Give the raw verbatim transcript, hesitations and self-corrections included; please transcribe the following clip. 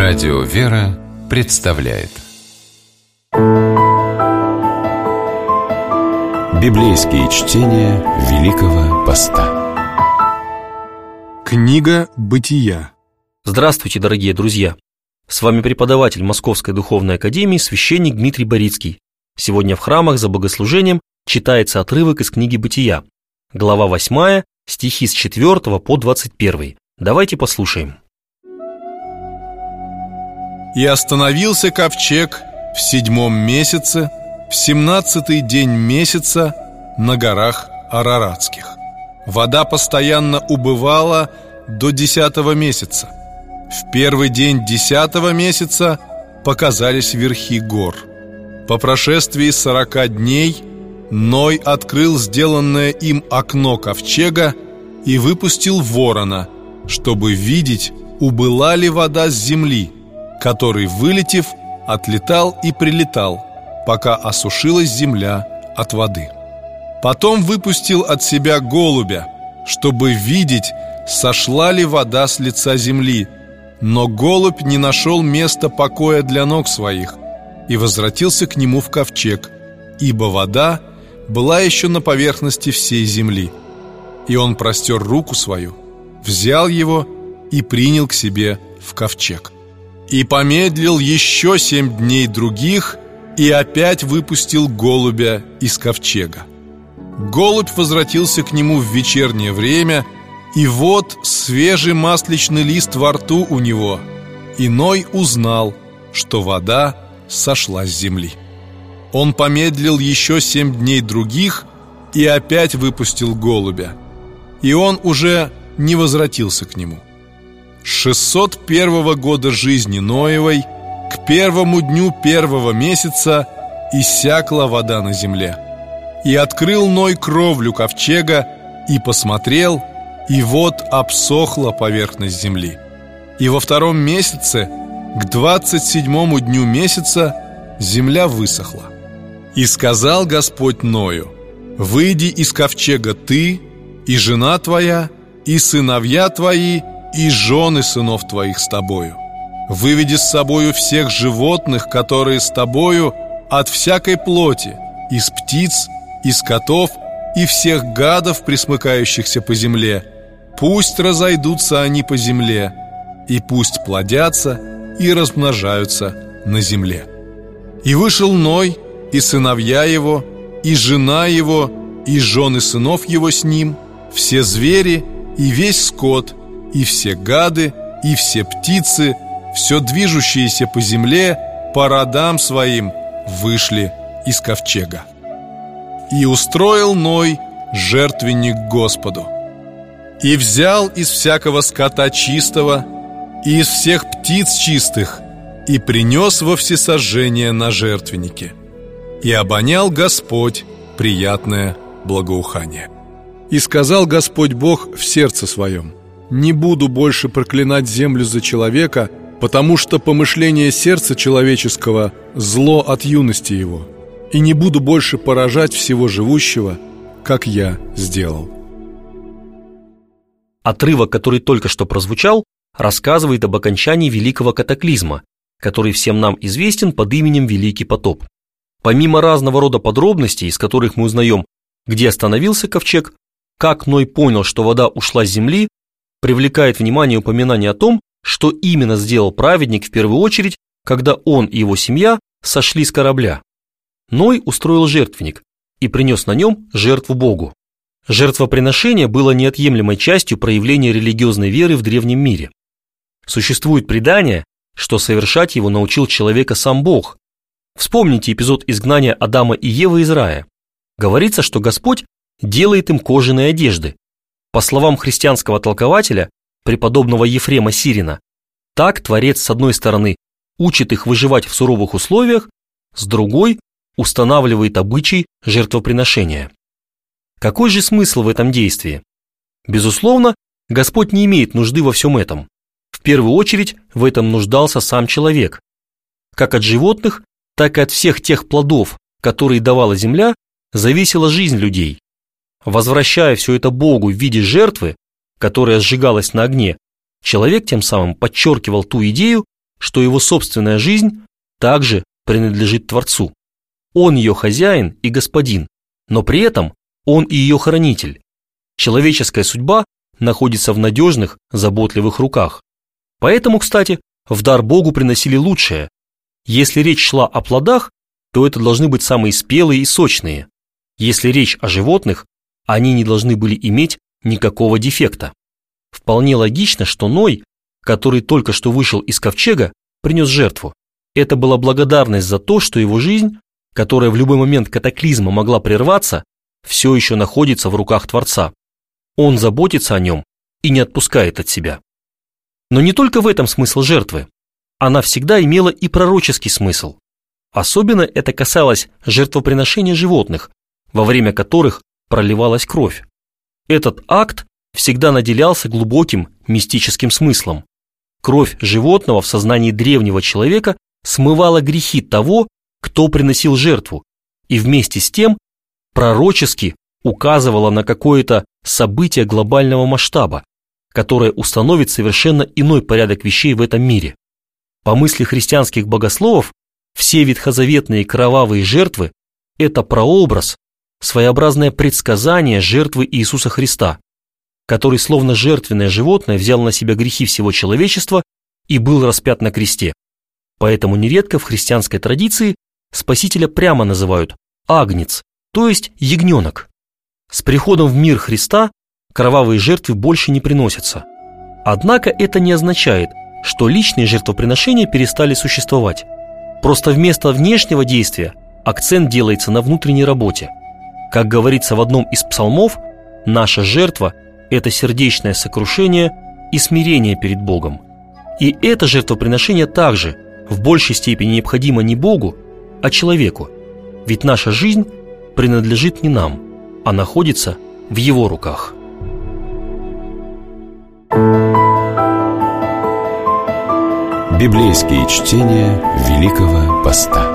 Радио «Вера» представляет Библейские чтения Великого Поста. Книга Бытия. Здравствуйте, дорогие друзья! С вами преподаватель Московской Духовной Академии, священник Дмитрий Борицкий. Сегодня в храмах за богослужением читается отрывок из книги Бытия, глава восьмая, стихи с четвёртого по двадцать первый. Давайте послушаем. «И остановился ковчег в седьмом месяце, в семнадцатый день месяца на горах Араратских. Вода постоянно убывала до десятого месяца. В первый день десятого месяца показались верхи гор. По прошествии сорока дней Ной открыл сделанное им окно ковчега и выпустил ворона, чтобы видеть, убыла ли вода с земли, который, вылетев, отлетал и прилетал, пока осушилась земля от воды. Потом выпустил от себя голубя, чтобы видеть, сошла ли вода с лица земли, но голубь не нашел места покоя для ног своих и возвратился к нему в ковчег, ибо вода была еще на поверхности всей земли. И он простер руку свою, взял его и принял к себе в ковчег. И помедлил еще семь дней других, и опять выпустил голубя из ковчега. Голубь возвратился к нему в вечернее время, и вот свежий масличный лист во рту у него, и Ной узнал, что вода сошла с земли. Он помедлил еще семь дней других, и опять выпустил голубя, и он уже не возвратился к нему. шестьсот первого года жизни Ноевой, к первому дню первого месяца, иссякла вода на земле. И открыл Ной кровлю ковчега, и посмотрел, и вот обсохла поверхность земли. И во втором месяце, к двадцать седьмому дню месяца, земля высохла. И сказал Господь Ною: «Выйди из ковчега ты, и жена твоя, и сыновья твои, и жены сынов твоих с тобою. Выведи с собою всех животных, которые с тобою, от всякой плоти, из птиц, из котов и всех гадов, пресмыкающихся по земле. Пусть разойдутся они по земле, и пусть плодятся и размножаются на земле». И вышел Ной, и сыновья его, и жена его, и жены сынов его с ним, все звери и весь скот, и все гады, и все птицы, все движущиеся по земле, по родам своим, вышли из ковчега. И устроил Ной жертвенник Господу. И взял из всякого скота чистого и из всех птиц чистых, и принес во всесожжение на жертвеннике. И обонял Господь приятное благоухание. И сказал Господь Бог в сердце своем: «Не буду больше проклинать землю за человека, потому что помышление сердца человеческого – зло от юности его, и не буду больше поражать всего живущего, как я сделал». Отрывок, который только что прозвучал, рассказывает об окончании великого катаклизма, который всем нам известен под именем Великий потоп. Помимо разного рода подробностей, из которых мы узнаем, где остановился ковчег, как Ной понял, что вода ушла с земли, привлекает внимание упоминание о том, что именно сделал праведник в первую очередь, когда он и его семья сошли с корабля. Ной устроил жертвенник и принес на нем жертву Богу. Жертвоприношение было неотъемлемой частью проявления религиозной веры в древнем мире. Существует предание, что совершать его научил человека сам Бог. Вспомните эпизод изгнания Адама и Евы из рая. Говорится, что Господь делает им кожаные одежды. По словам христианского толкователя, преподобного Ефрема Сирина, так Творец с одной стороны учит их выживать в суровых условиях, с другой устанавливает обычай жертвоприношения. Какой же смысл в этом действии? Безусловно, Господь не имеет нужды во всем этом. В первую очередь в этом нуждался сам человек. Как от животных, так и от всех тех плодов, которые давала земля, зависела жизнь людей. Возвращая все это Богу в виде жертвы, которая сжигалась на огне, человек тем самым подчеркивал ту идею, что его собственная жизнь также принадлежит Творцу. Он ее хозяин и господин, но при этом он и ее хранитель. Человеческая судьба находится в надежных, заботливых руках. Поэтому, кстати, в дар Богу приносили лучшее. Если речь шла о плодах, то это должны быть самые спелые и сочные. Если речь о животных, они не должны были иметь никакого дефекта. Вполне логично, что Ной, который только что вышел из ковчега, принес жертву. Это была благодарность за то, что его жизнь, которая в любой момент катаклизма могла прерваться, все еще находится в руках Творца. Он заботится о нем и не отпускает от себя. Но не только в этом смысл жертвы. Она всегда имела и пророческий смысл. Особенно это касалось жертвоприношения животных, во время которых проливалась кровь. Этот акт всегда наделялся глубоким мистическим смыслом. Кровь животного в сознании древнего человека смывала грехи того, кто приносил жертву, и вместе с тем пророчески указывала на какое-то событие глобального масштаба, которое установит совершенно иной порядок вещей в этом мире. По мысли христианских богословов, все ветхозаветные кровавые жертвы – это прообраз, своеобразное предсказание жертвы Иисуса Христа, который словно жертвенное животное взял на себя грехи всего человечества и был распят на кресте. Поэтому нередко в христианской традиции Спасителя прямо называют агнец, то есть ягненок. С приходом в мир Христа кровавые жертвы больше не приносятся. Однако это не означает, что личные жертвоприношения перестали существовать. Просто вместо внешнего действия акцент делается на внутренней работе. Как говорится в одном из псалмов, наша жертва – это сердечное сокрушение и смирение перед Богом. И это жертвоприношение также в большей степени необходимо не Богу, а человеку. Ведь наша жизнь принадлежит не нам, а находится в Его руках. Библейские чтения Великого Поста.